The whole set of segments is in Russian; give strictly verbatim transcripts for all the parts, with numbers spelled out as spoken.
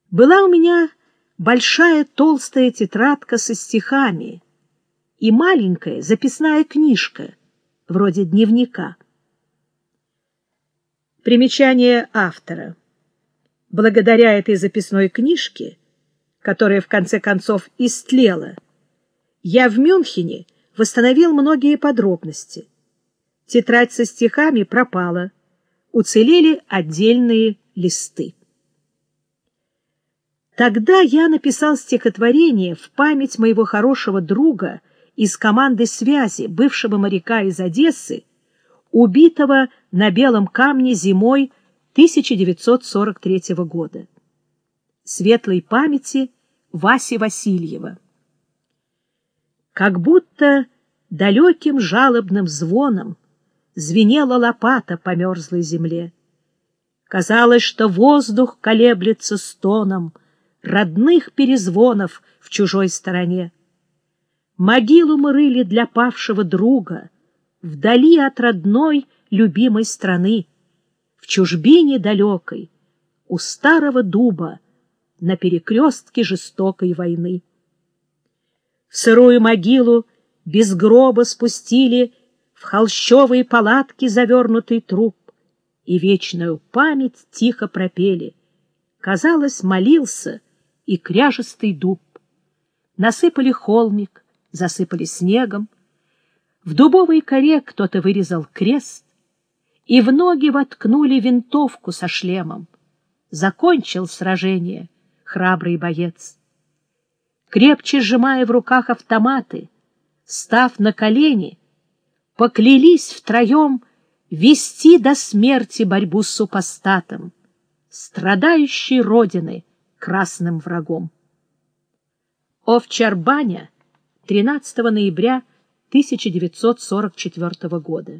Была у меня большая толстая тетрадка со стихами и маленькая записная книжка, вроде дневника. Примечание автора. Благодаря этой записной книжке, которая в конце концов истлела, я в Мюнхене восстановил многие подробности. Тетрадь со стихами пропала, уцелели отдельные листы. Тогда я написал стихотворение в память моего хорошего друга из команды связи, бывшего моряка из Одессы, убитого на Белом камне зимой тысяча девятьсот сорок третьего года. Светлой памяти Васи Васильева. Как будто далеким жалобным звоном звенела лопата по мерзлой земле. Казалось, что воздух колеблется стоном родных перезвонов в чужой стороне. Могилу мы рыли для павшего друга вдали от родной любимой страны, в чужбине далекой, у старого дуба, на перекрестке жестокой войны. В сырую могилу без гроба спустили в холщовые палатки завернутый труп, и вечную память тихо пропели. Казалось, молился и кряжестый дуб. Насыпали холмик, засыпали снегом. В дубовой коре кто-то вырезал крест, и в ноги воткнули винтовку со шлемом. Закончил сражение храбрый боец. Крепче сжимая в руках автоматы, став на колени, поклялись втроем вести до смерти борьбу с супостатом, страдающей родины красным врагом. Овчарбаня, тринадцатого ноября тысяча девятьсот сорок четвёртого года.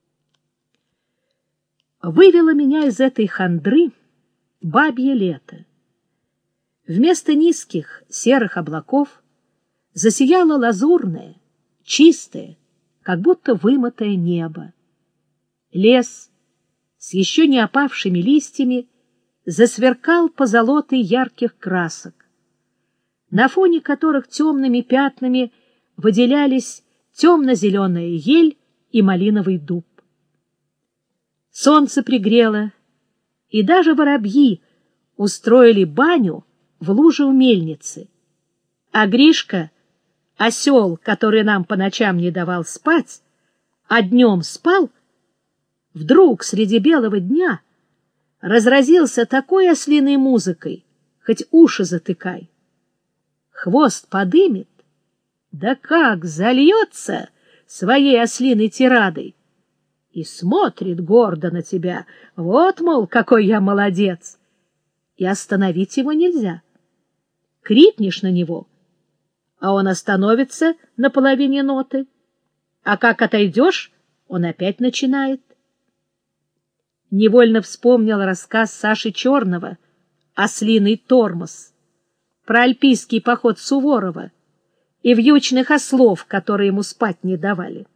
Вывело меня из этой хандры бабье лето. Вместо низких серых облаков засияло лазурное, чистое, как будто вымытое небо. Лес с еще не опавшими листьями засверкал позолотой ярких красок, на фоне которых темными пятнами выделялись темно-зеленая ель и малиновый дуб. Солнце пригрело, и даже воробьи устроили баню в луже у мельницы, а Гришка, осел, который нам по ночам не давал спать, а днем спал, вдруг среди белого дня разразился такой ослиной музыкой, хоть уши затыкай. Хвост подымет, да как зальется своей ослиной тирадой, и смотрит гордо на тебя, вот, мол, какой я молодец, и остановить его нельзя. Крикнешь на него, а он остановится на половине ноты, а как отойдешь, он опять начинает. Невольно вспомнил рассказ Саши Черного «Ослиный тормоз», про альпийский поход Суворова и вьючных ослов, которые ему спать не давали.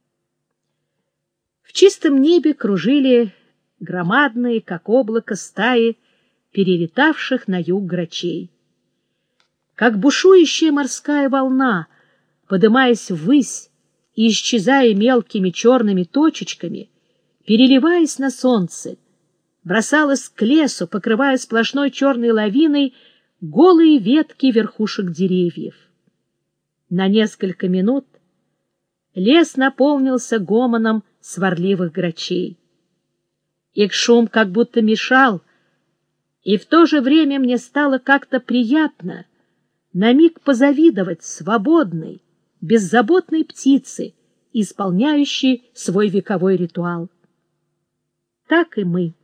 В чистом небе кружили громадные, как облако, стаи перелетавших на юг грачей. Как бушующая морская волна, подымаясь ввысь и исчезая мелкими черными точечками, переливаясь на солнце, бросалась к лесу, покрывая сплошной черной лавиной голые ветки верхушек деревьев. На несколько минут лес наполнился гомоном сварливых грачей. Их шум как будто мешал, и в то же время мне стало как-то приятно на миг позавидовать свободной, беззаботной птице, исполняющей свой вековой ритуал. Так и мы,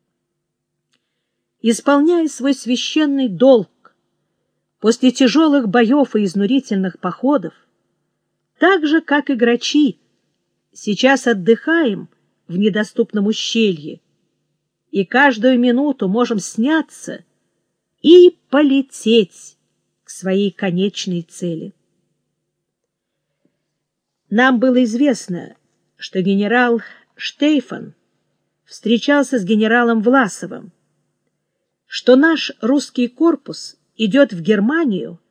исполняя свой священный долг после тяжелых боев и изнурительных походов, так же, как и грачи, сейчас отдыхаем в недоступном ущелье, и каждую минуту можем сняться и полететь к своей конечной цели. Нам было известно, что генерал Штейфан встречался с генералом Власовым, что наш русский корпус идет в Германию